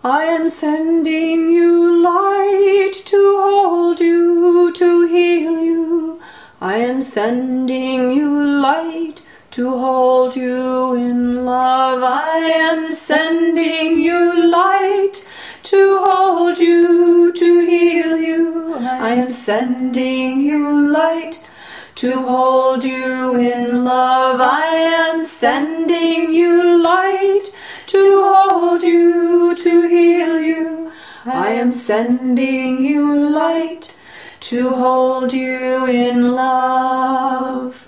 I am sending you light to hold you, to heal you. I am sending you light to hold you in love. I am sending you light to hold you, to heal you. I am sending you light to hold you in love. I am sending you light to hold you, to heal you. I am sending you light to hold you in love.